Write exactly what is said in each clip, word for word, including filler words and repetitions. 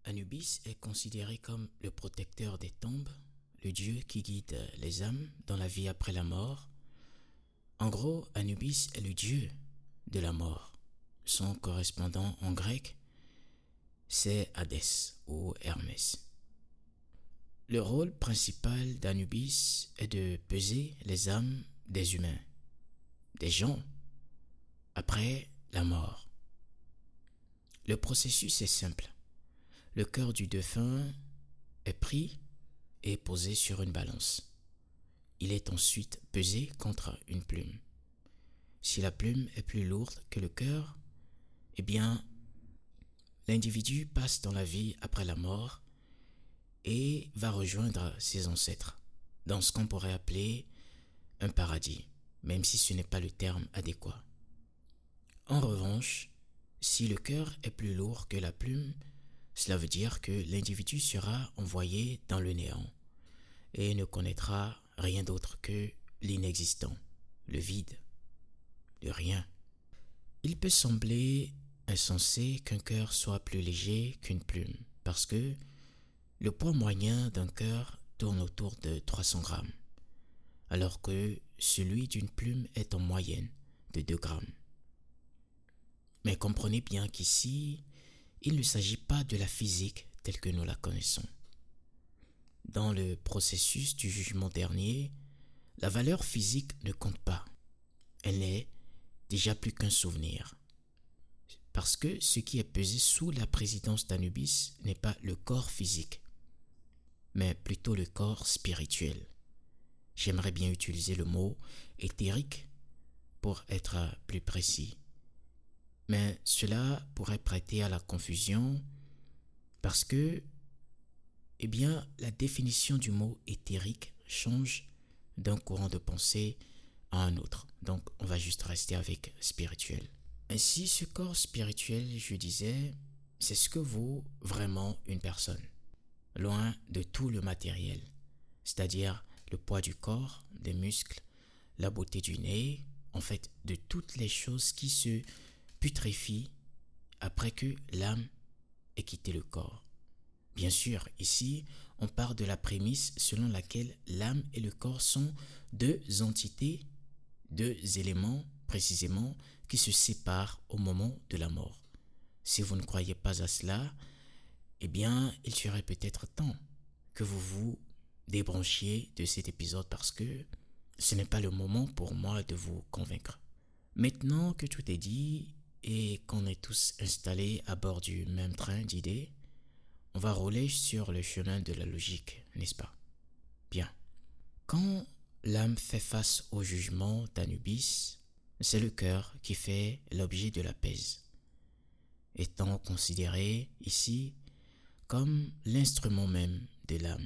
Anubis est considéré comme le protecteur des tombes, le dieu qui guide les âmes dans la vie après la mort. En gros, Anubis est le dieu de la mort. Son correspondant en grec, c'est Hadès ou Hermès. Le rôle principal d'Anubis est de peser les âmes des humains, des gens, après la mort. Le processus est simple. Le cœur du défunt est pris et posé sur une balance. Il est ensuite pesé contre une plume. Si la plume est plus lourde que le cœur, eh bien, l'individu passe dans la vie après la mort et va rejoindre ses ancêtres, dans ce qu'on pourrait appeler un paradis, même si ce n'est pas le terme adéquat. En revanche, si le cœur est plus lourd que la plume, cela veut dire que l'individu sera envoyé dans le néant et ne connaîtra rien d'autre que l'inexistant, le vide, le rien. Il peut sembler insensé qu'un cœur soit plus léger qu'une plume, parce que le poids moyen d'un cœur tourne autour de trois cents grammes, alors que celui d'une plume est en moyenne de deux grammes. Mais comprenez bien qu'ici, il ne s'agit pas de la physique telle que nous la connaissons. Dans le processus du jugement dernier, la valeur physique ne compte pas. Elle n'est déjà plus qu'un souvenir. Parce que ce qui est pesé sous la présidence d'Anubis n'est pas le corps physique, mais plutôt le corps spirituel. J'aimerais bien utiliser le mot éthérique pour être plus précis. Mais cela pourrait prêter à la confusion parce que, eh bien, la définition du mot éthérique change d'un courant de pensée à un autre. Donc, on va juste rester avec spirituel. Ainsi, ce corps spirituel, je disais, c'est ce que vaut vraiment une personne, loin de tout le matériel, c'est-à-dire le poids du corps, des muscles, la beauté du nez, en fait, de toutes les choses qui se putréfient après que l'âme ait quitté le corps. Bien sûr, ici, on part de la prémisse selon laquelle l'âme et le corps sont deux entités, deux éléments précisément qui se séparent au moment de la mort. Si vous ne croyez pas à cela, eh bien, il serait peut-être temps que vous vous débranchiez de cet épisode parce que ce n'est pas le moment pour moi de vous convaincre. Maintenant que tout est dit et qu'on est tous installés à bord du même train d'idées, on va rouler sur le chemin de la logique, n'est-ce pas? Bien. Quand l'âme fait face au jugement d'Anubis, c'est le cœur qui fait l'objet de la pèse, étant considéré ici comme l'instrument même de l'âme.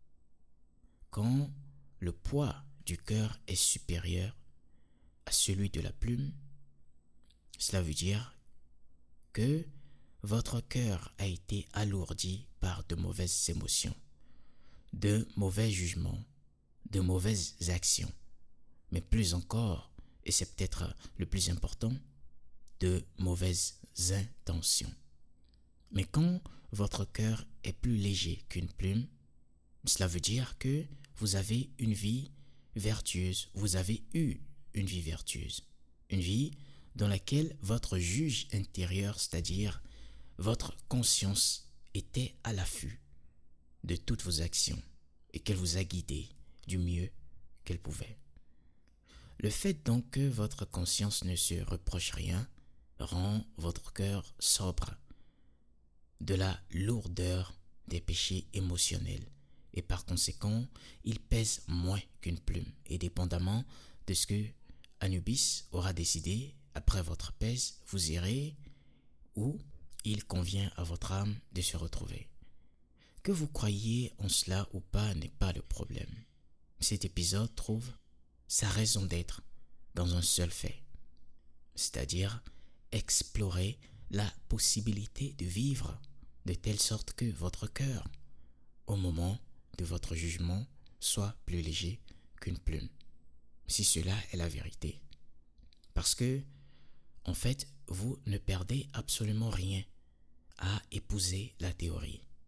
Quand le poids du cœur est supérieur à celui de la plume, cela veut dire que votre cœur a été alourdi par de mauvaises émotions, de mauvais jugements, de mauvaises actions, mais plus encore, et c'est peut-être le plus important, de mauvaises intentions. Mais quand votre cœur est plus léger qu'une plume, cela veut dire que vous avez une vie vertueuse, vous avez eu une vie vertueuse, une vie dans laquelle votre juge intérieur, c'est-à-dire votre conscience, était à l'affût de toutes vos actions et qu'elle vous a guidé du mieux qu'elle pouvait. Le fait donc que votre conscience ne se reproche rien rend votre cœur sobre de la lourdeur des péchés émotionnels et par conséquent, il pèse moins qu'une plume et dépendamment de ce que Anubis aura décidé, après votre pèse, vous irez où il convient à votre âme de se retrouver. Que vous croyiez en cela ou pas n'est pas le problème. Cet épisode trouve sa raison d'être dans un seul fait, c'est-à-dire explorer la possibilité de vivre de telle sorte que votre cœur, au moment de votre jugement, soit plus léger qu'une plume, si cela est la vérité. Parce que, en fait, vous ne perdez absolument rien à épouser la théorie.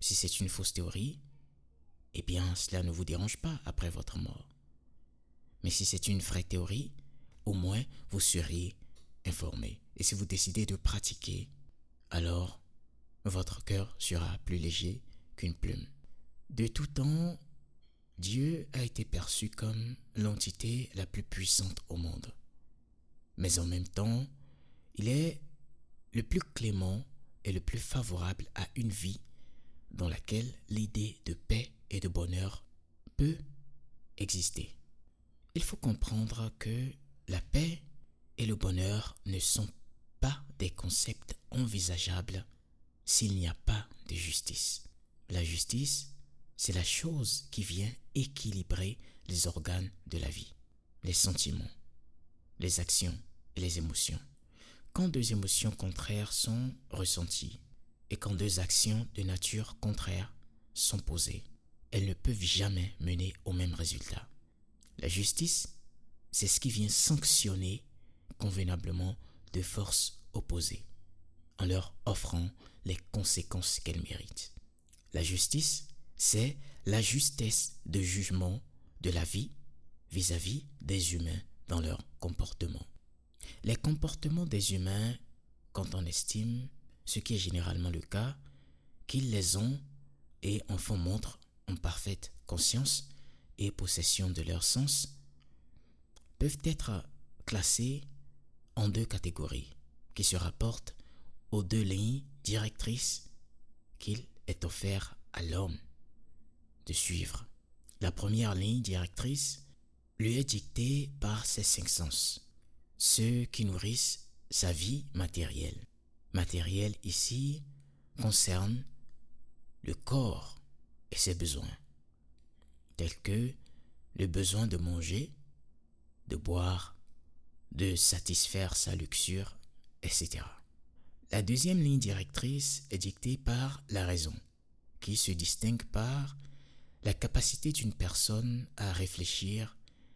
Si c'est une fausse théorie, eh bien cela ne vous dérange pas après votre mort. Mais si c'est une vraie théorie, au moins vous seriez informé. Et si vous décidez de pratiquer, alors votre cœur sera plus léger qu'une plume. De tout temps, Dieu a été perçu comme l'entité la plus puissante au monde. Mais en même temps, il est le plus clément et le plus favorable à une vie dans laquelle l'idée de paix et de bonheur peut exister. Il faut comprendre que la paix et le bonheur ne sont pas des concepts envisageables s'il n'y a pas de justice. La justice, c'est la chose qui vient équilibrer les organes de la vie, les sentiments, les actions et les émotions. Quand deux émotions contraires sont ressenties et quand deux actions de nature contraire sont posées, elles ne peuvent jamais mener au même résultat. La justice, c'est ce qui vient sanctionner convenablement deux forces opposées en leur offrant les conséquences qu'elles méritent. La justice, c'est la justesse de jugement de la vie vis-à-vis des humains dans leur comportement. Les comportements des humains, quand on estime, ce qui est généralement le cas, qu'ils les ont et en font montre en parfaite conscience et possession de leur sens, peuvent être classés en deux catégories qui se rapportent aux deux lignes directrices qu'il est offert à l'homme de suivre. La première ligne directrice lui est dictée par ses cinq sens, ceux qui nourrissent sa vie matérielle. Matériel ici concerne le corps et ses besoins, tels que le besoin de manger, de boire, de satisfaire sa luxure, et cetera. La deuxième ligne directrice est dictée par la raison, qui se distingue par la capacité d'une personne à réfléchir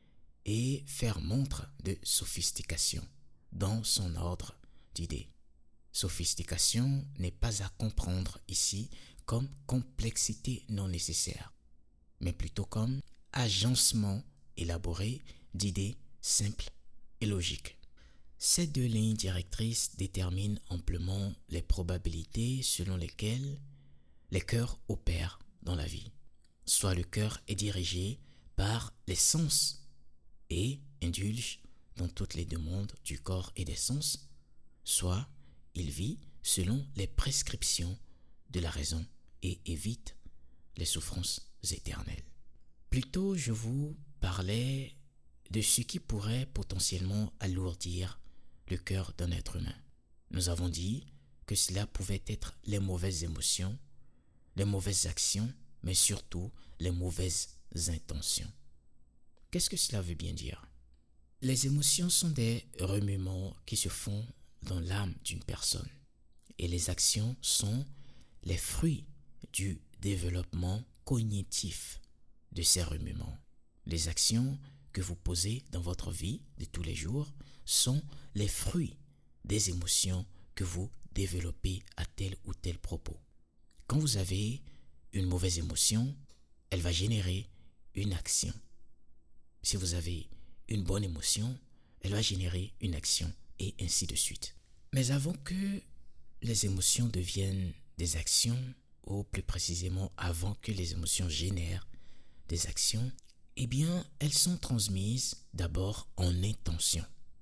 et faire montre de sophistication dans son ordre d'idées. Sophistication n'est pas à comprendre ici comme complexité non nécessaire, mais plutôt comme agencement élaboré d'idées simples et logiques. Ces deux lignes directrices déterminent amplement les probabilités selon lesquelles les cœurs opèrent dans la vie. Soit le cœur est dirigé par les sens et indulge dans toutes les demandes du corps et des sens, soit il vit selon les prescriptions de la raison et évite les souffrances éternelles. Plus tôt, je vous parlais de ce qui pourrait potentiellement alourdir le cœur d'un être humain. Nous avons dit que cela pouvait être les mauvaises émotions, les mauvaises actions, mais surtout les mauvaises intentions. Qu'est-ce que cela veut bien dire? Les émotions sont des remuements qui se font dans l'âme d'une personne et les actions sont les fruits du développement cognitif de ces remuements. Les actions que vous posez dans votre vie de tous les jours sont les fruits des émotions que vous développez à tel ou tel propos. Quand vous avez une mauvaise émotion, elle va générer une action. Si vous avez une bonne émotion, elle va générer une action et ainsi de suite. Mais avant que les émotions deviennent des actions, ou plus précisément avant que les émotions génèrent des actions, eh bien, elles sont transmises d'abord en intention.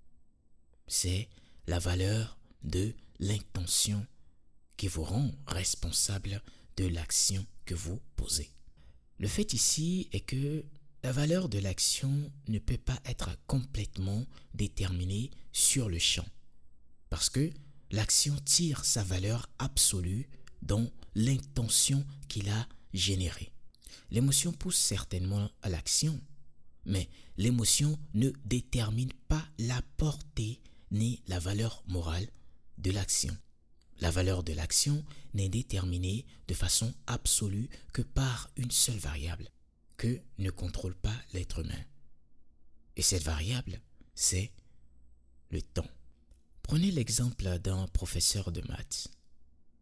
C'est la valeur de l'intention qui vous rend responsable de l'action que vous posez. Le fait ici est que la valeur de l'action ne peut pas être complètement déterminée sur le champ, parce que l'action tire sa valeur absolue dans l'intention qu'il a générée. L'émotion pousse certainement à l'action, mais l'émotion ne détermine pas la portée ni la valeur morale de l'action. La valeur de l'action n'est déterminée de façon absolue que par une seule variable, que ne contrôle pas l'être humain. Et cette variable, c'est le temps. Prenez l'exemple d'un professeur de maths.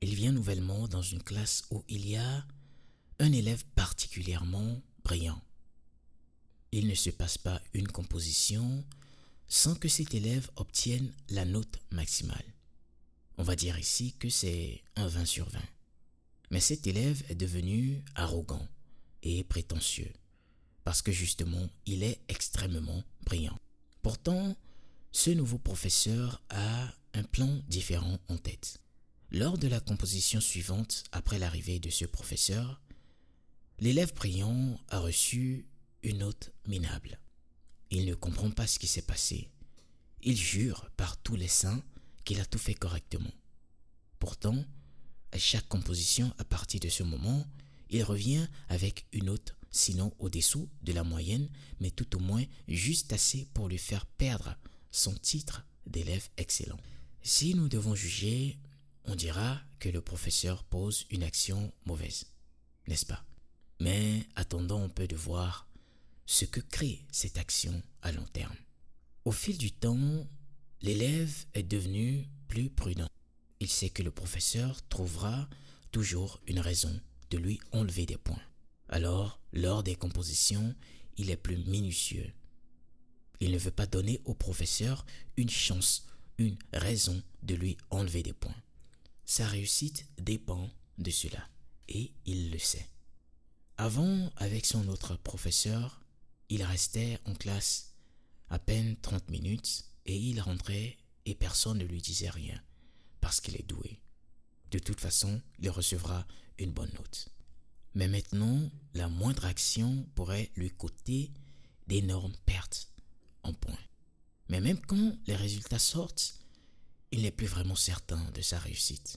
Il vient nouvellement dans une classe où il y a un élève particulièrement brillant. Il ne se passe pas une composition sans que cet élève obtienne la note maximale. On va dire ici que c'est un vingt sur vingt. Mais cet élève est devenu arrogant et prétentieux parce que justement, il est extrêmement brillant. Pourtant, ce nouveau professeur a un plan différent en tête. Lors de la composition suivante, après l'arrivée de ce professeur, l'élève brillant a reçu une note minable. Il ne comprend pas ce qui s'est passé. Il jure par tous les saints qu'il a tout fait correctement. Pourtant, à chaque composition, à partir de ce moment, il revient avec une note, sinon au-dessous de la moyenne, mais tout au moins juste assez pour lui faire perdre son titre d'élève excellent. Si nous devons juger, on dira que le professeur pose une action mauvaise, n'est-ce pas? Mais attendons un peu de voir ce que crée cette action à long terme. Au fil du temps, l'élève est devenu plus prudent. Il sait que le professeur trouvera toujours une raison de lui enlever des points. Alors, lors des compositions, il est plus minutieux. Il ne veut pas donner au professeur une chance, une raison de lui enlever des points. Sa réussite dépend de cela, et il le sait. Avant, avec son autre professeur, il restait en classe à peine trente minutes et il rentrait et personne ne lui disait rien parce qu'il est doué. De toute façon, il recevra une bonne note. Mais maintenant, la moindre action pourrait lui coûter d'énormes pertes en points. Mais même quand les résultats sortent, il n'est plus vraiment certain de sa réussite.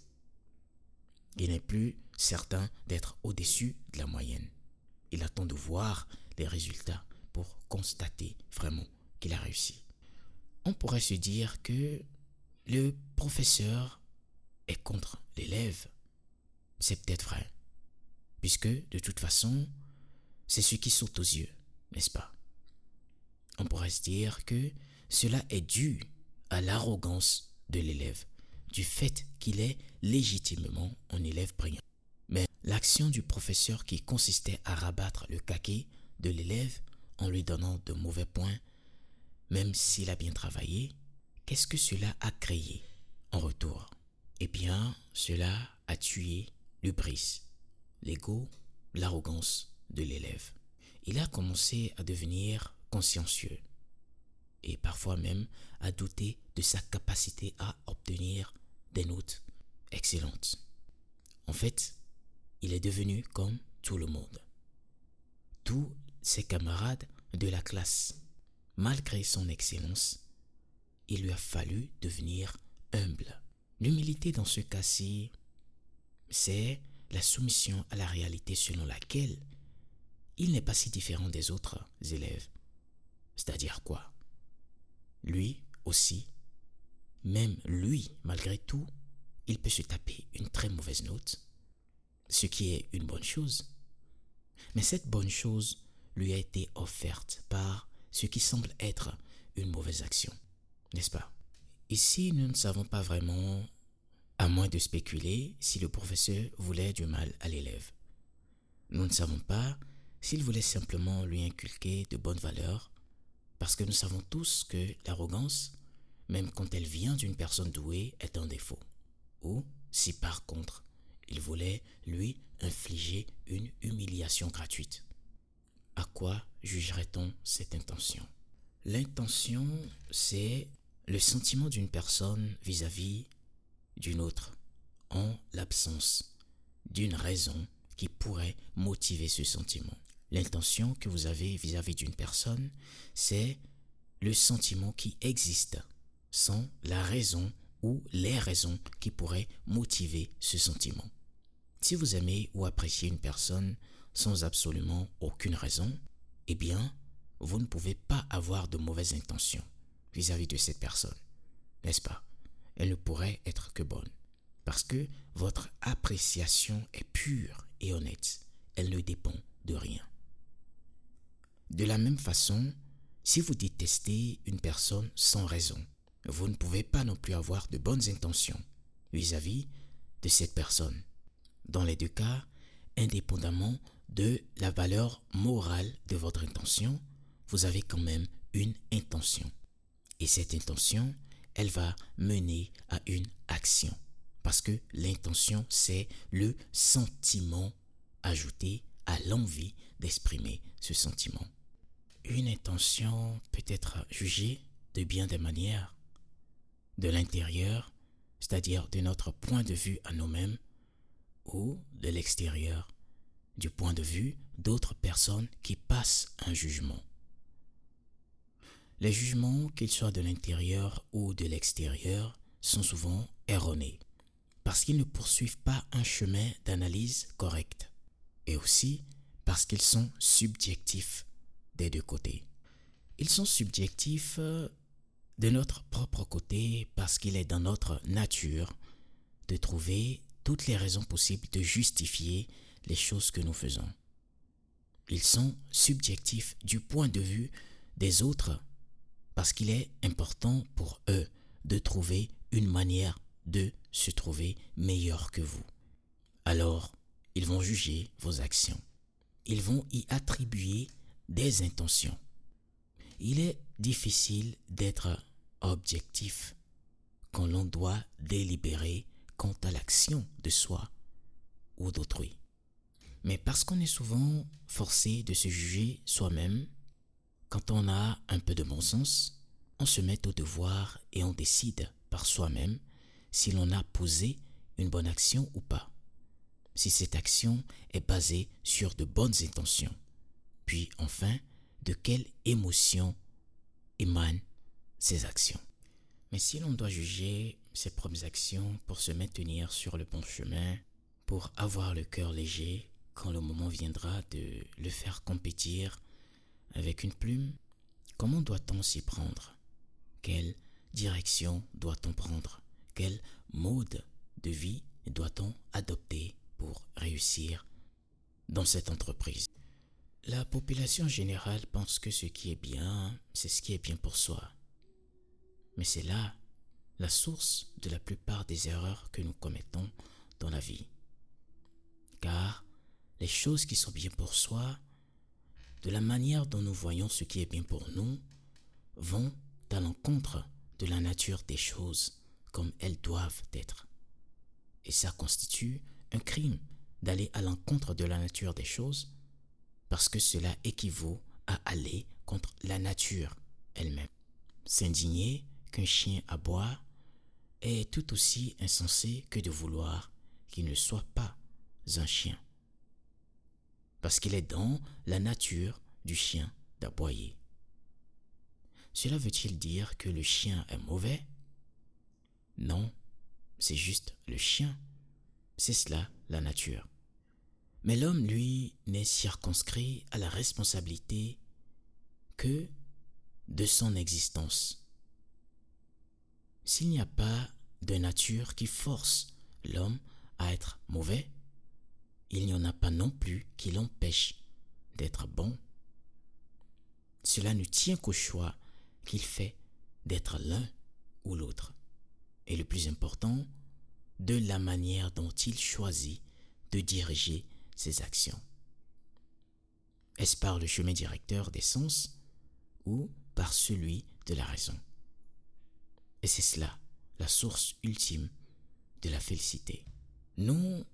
Il n'est plus certain d'être au-dessus de la moyenne. Il attend de voir les résultats pour constater vraiment qu'il a réussi. On pourrait se dire que le professeur est contre l'élève. C'est peut-être vrai, puisque de toute façon, c'est ce qui saute aux yeux, n'est-ce pas? On pourrait se dire que cela est dû à l'arrogance de l'élève, du fait qu'il est légitimement un élève brillant. Mais l'action du professeur qui consistait à rabattre le caquet de l'élève en lui donnant de mauvais points, même s'il a bien travaillé, qu'est-ce que cela a créé en retour? Eh bien, cela a tué l'hubris, l'ego, l'arrogance de l'élève. Il a commencé à devenir consciencieux et parfois même à douter de sa capacité à obtenir des notes excellentes. En fait, il est devenu comme tout le monde. Tous ses camarades de la classe. Malgré son excellence, il lui a fallu devenir humble. L'humilité dans ce cas-ci, c'est la soumission à la réalité selon laquelle il n'est pas si différent des autres élèves. C'est-à-dire quoi? Lui aussi, même lui, malgré tout, il peut se taper une très mauvaise note, ce qui est une bonne chose. Mais cette bonne chose lui a été offerte par ce qui semble être une mauvaise action, n'est-ce pas? Ici, nous ne savons pas vraiment, à moins de spéculer, si le professeur voulait du mal à l'élève. Nous ne savons pas s'il voulait simplement lui inculquer de bonnes valeurs, parce que nous savons tous que l'arrogance, même quand elle vient d'une personne douée, est un défaut. Ou si par contre, il voulait lui infliger une humiliation gratuite. À quoi jugerait-on cette intention? L'intention, c'est le sentiment d'une personne vis-à-vis d'une autre, en l'absence d'une raison qui pourrait motiver ce sentiment. L'intention que vous avez vis-à-vis d'une personne, c'est le sentiment qui existe sans la raison ou les raisons qui pourraient motiver ce sentiment. Si vous aimez ou appréciez une personne sans absolument aucune raison, eh bien, vous ne pouvez pas avoir de mauvaises intentions vis-à-vis de cette personne, n'est-ce pas? Elle ne pourrait être que bonne, parce que votre appréciation est pure et honnête. Elle ne dépend de rien. De la même façon, si vous détestez une personne sans raison, vous ne pouvez pas non plus avoir de bonnes intentions vis-à-vis de cette personne. Dans les deux cas, indépendamment de la valeur morale de votre intention, vous avez quand même une intention. Et cette intention, elle va mener à une action. Parce que l'intention, c'est le sentiment ajouté à l'envie d'exprimer ce sentiment. Une intention peut être jugée de bien des manières. De l'intérieur, c'est-à-dire de notre point de vue à nous-mêmes, ou de l'extérieur, du point de vue d'autres personnes qui passent un jugement. Les jugements, qu'ils soient de l'intérieur ou de l'extérieur, sont souvent erronés, parce qu'ils ne poursuivent pas un chemin d'analyse correct, et aussi parce qu'ils sont subjectifs des deux côtés. Ils sont subjectifs de notre propre côté parce qu'il est dans notre nature de trouver toutes les raisons possibles de justifier les choses que nous faisons. Ils sont subjectifs du point de vue des autres parce qu'il est important pour eux de trouver une manière de se trouver meilleur que vous. Alors, ils vont juger vos actions. Ils vont y attribuer des intentions. Il est difficile d'être objectif quand l'on doit délibérer quant à l'action de soi ou d'autrui. Mais parce qu'on est souvent forcé de se juger soi-même, quand on a un peu de bon sens, on se met au devoir et on décide par soi-même si l'on a posé une bonne action ou pas. Si cette action est basée sur de bonnes intentions. Puis enfin, de quelle émotion émanent ces actions. Mais si l'on doit juger ses propres actions pour se maintenir sur le bon chemin, pour avoir le cœur léger quand le moment viendra de le faire compétir avec une plume, comment doit-on s'y prendre? Quelle direction doit-on prendre? Quel mode de vie doit-on adopter pour réussir dans cette entreprise? La population générale pense que ce qui est bien, c'est ce qui est bien pour soi. Mais c'est là la source de la plupart des erreurs que nous commettons dans la vie. Car les choses qui sont bien pour soi, de la manière dont nous voyons ce qui est bien pour nous, vont à l'encontre de la nature des choses comme elles doivent être. Et ça constitue un crime d'aller à l'encontre de la nature des choses parce que cela équivaut à aller contre la nature elle-même. S'indigner qu'un chien aboie est tout aussi insensé que de vouloir qu'il ne soit pas un chien. Parce qu'il est dans la nature du chien d'aboyer. Cela veut-il dire que le chien est mauvais? Non, c'est juste le chien. C'est cela la nature. Mais l'homme, lui, n'est circonscrit à la responsabilité que de son existence. S'il n'y a pas de nature qui force l'homme à être mauvais, il n'y en a pas non plus qui l'empêche d'être bon. Cela ne tient qu'au choix qu'il fait d'être l'un ou l'autre. Et le plus important, de la manière dont il choisit de diriger ses actions. Est-ce par le chemin directeur des sens ou par celui de la raison? Et c'est cela, la source ultime de la félicité. Nous,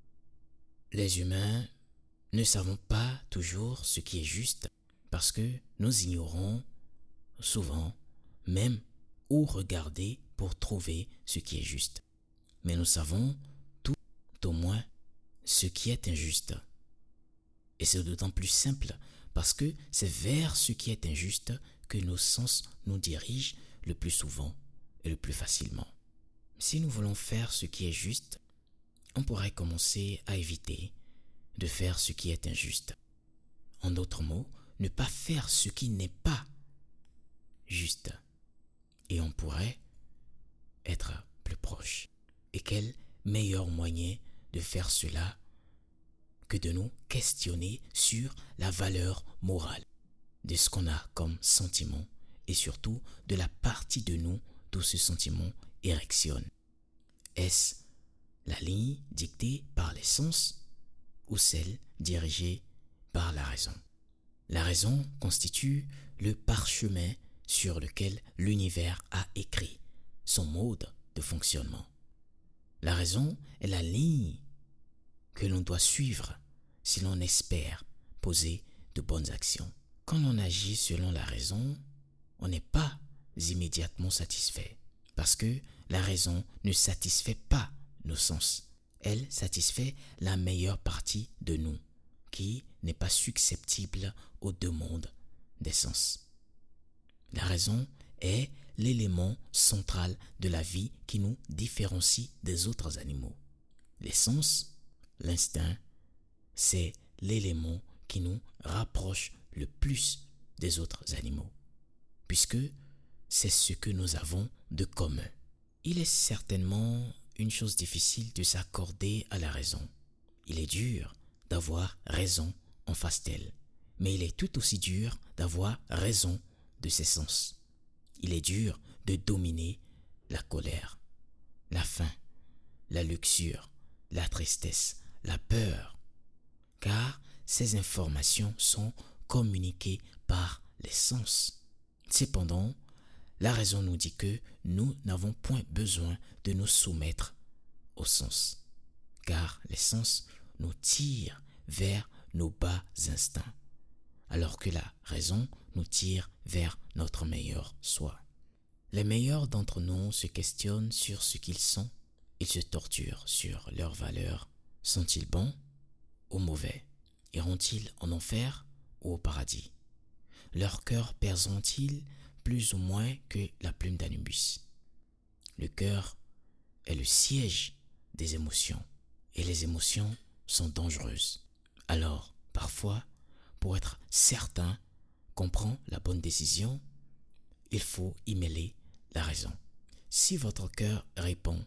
les humains, ne savons pas toujours ce qui est juste parce que nous ignorons souvent même où regarder pour trouver ce qui est juste. Mais nous savons tout au moins ce qui est injuste. Et c'est d'autant plus simple parce que c'est vers ce qui est injuste que nos sens nous dirigent le plus souvent et le plus facilement. Si nous voulons faire ce qui est juste, on pourrait commencer à éviter de faire ce qui est injuste. En d'autres mots, ne pas faire ce qui n'est pas juste. Et on pourrait être plus proche. Et quel meilleur moyen de faire cela que de nous questionner sur la valeur morale de ce qu'on a comme sentiment et surtout de la partie de nous d'où ce sentiment érectionne. Est-ce La ligne dictée par les sens ou celle dirigée par la raison. La raison constitue le parchemin sur lequel l'univers a écrit son mode de fonctionnement. La raison est la ligne que l'on doit suivre si l'on espère poser de bonnes actions. Quand l'on agit selon la raison, on n'est pas immédiatement satisfait parce que la raison ne satisfait pas nos sens. Elle satisfait la meilleure partie de nous qui n'est pas susceptible aux demandes des sens. La raison est l'élément central de la vie qui nous différencie des autres animaux. Les sens, l'instinct, c'est l'élément qui nous rapproche le plus des autres animaux, puisque c'est ce que nous avons de commun. Il est certainement une chose difficile de s'accorder à la raison. Il est dur d'avoir raison en face d'elle, mais il est tout aussi dur d'avoir raison de ses sens. Il est dur de dominer la colère, la faim, la luxure, la tristesse, la peur, car ces informations sont communiquées par les sens. Cependant, la raison nous dit que nous n'avons point besoin de nous soumettre aux sens, car les sens nous tirent vers nos bas instincts, alors que la raison nous tire vers notre meilleur soi. Les meilleurs d'entre nous se questionnent sur ce qu'ils sont, ils se torturent sur leur valeur. Sont-ils bons ou mauvais? Iront-ils en enfer ou au paradis? Leur cœur pèseront-ils plus ou moins que la plume d'Anubis? Le cœur est le siège des émotions, et les émotions sont dangereuses. Alors, parfois, pour être certain qu'on prend la bonne décision, il faut y mêler la raison. Si votre cœur répond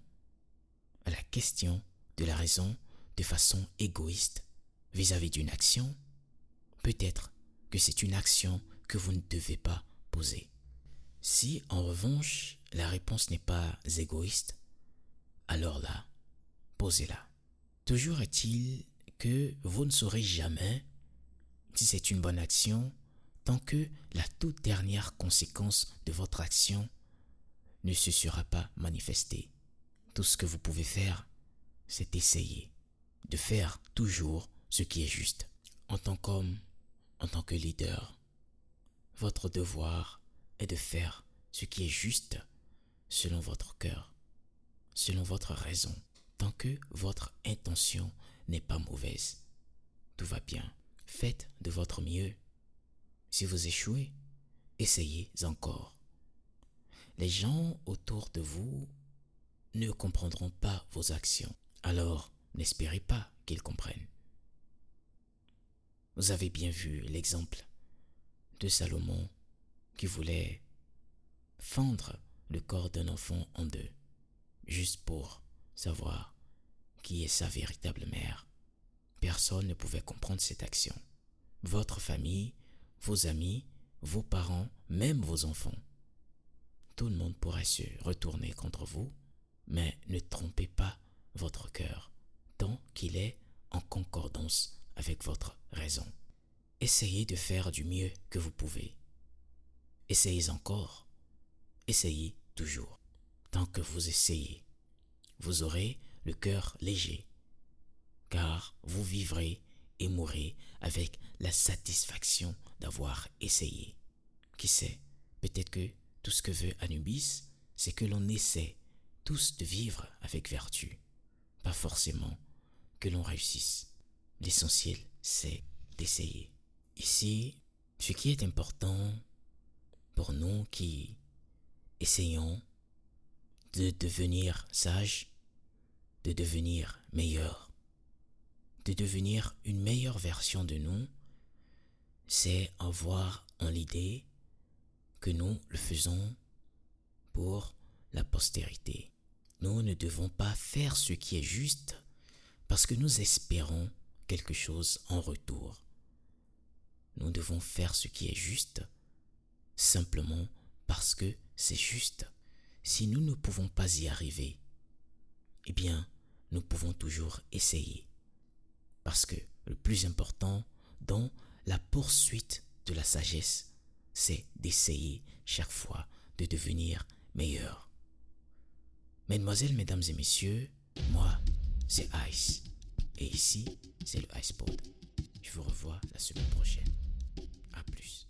à la question de la raison de façon égoïste vis-à-vis d'une action, peut-être que c'est une action que vous ne devez pas poser. Si, en revanche, la réponse n'est pas égoïste, alors là, posez-la. Toujours est-il que vous ne saurez jamais si c'est une bonne action tant que la toute dernière conséquence de votre action ne se sera pas manifestée. Tout ce que vous pouvez faire, c'est essayer de faire toujours ce qui est juste. En tant qu'homme, en tant que leader, votre devoir est de faire ce qui est juste selon votre cœur, selon votre raison. Tant que votre intention n'est pas mauvaise, tout va bien. Faites de votre mieux. Si vous échouez, essayez encore. Les gens autour de vous ne comprendront pas vos actions. Alors, n'espérez pas qu'ils comprennent. Vous avez bien vu l'exemple de Salomon qui voulait fendre le corps d'un enfant en deux, juste pour savoir qui est sa véritable mère. Personne ne pouvait comprendre cette action. Votre famille, vos amis, vos parents, même vos enfants. Tout le monde pourrait se retourner contre vous, mais ne trompez pas votre cœur tant qu'il est en concordance avec votre raison. Essayez de faire du mieux que vous pouvez. Essayez encore. Essayez toujours. Tant que vous essayez, vous aurez le cœur léger, car vous vivrez et mourrez avec la satisfaction d'avoir essayé. Qui sait, peut-être que tout ce que veut Anubis, c'est que l'on essaie tous de vivre avec vertu, pas forcément que l'on réussisse. L'essentiel, c'est d'essayer. Ici, ce qui est important pour nous qui essayons de devenir sages, de devenir meilleurs, de devenir une meilleure version de nous, c'est avoir en l'idée que nous le faisons pour la postérité. Nous ne devons pas faire ce qui est juste parce que nous espérons quelque chose en retour. Nous devons faire ce qui est juste simplement parce que c'est juste. Si nous ne pouvons pas y arriver, eh bien, nous pouvons toujours essayer. Parce que le plus important dans la poursuite de la sagesse, c'est d'essayer chaque fois de devenir meilleur. Mesdemoiselles, mesdames et messieurs, moi, c'est Ice. Et ici, c'est le IcePod. Je vous revois la semaine prochaine. À plus.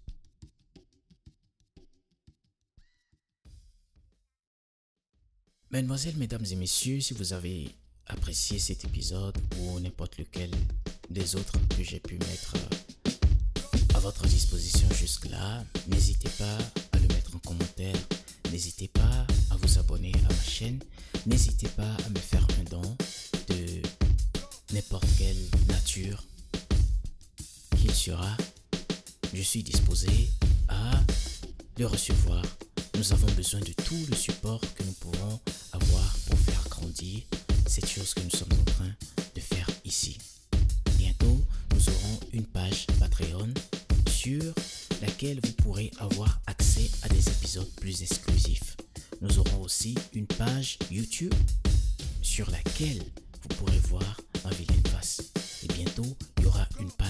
Mesdemoiselles, mesdames et messieurs, si vous avez apprécié cet épisode ou n'importe lequel des autres que j'ai pu mettre à votre disposition jusque-là, n'hésitez pas à le mettre en commentaire. N'hésitez pas à vous abonner à ma chaîne. N'hésitez pas à me faire un don de n'importe quelle nature qu'il sera. Je suis disposé à le recevoir. Nous avons besoin de tout le support que nous pouvons avoir pour faire grandir cette chose que nous sommes en train de faire ici. Bientôt, nous aurons une page Patreon sur laquelle vous pourrez avoir accès à des épisodes plus exclusifs. Nous aurons aussi une page YouTube sur laquelle vous pourrez voir ma vilaine face. Et bientôt, il y aura une page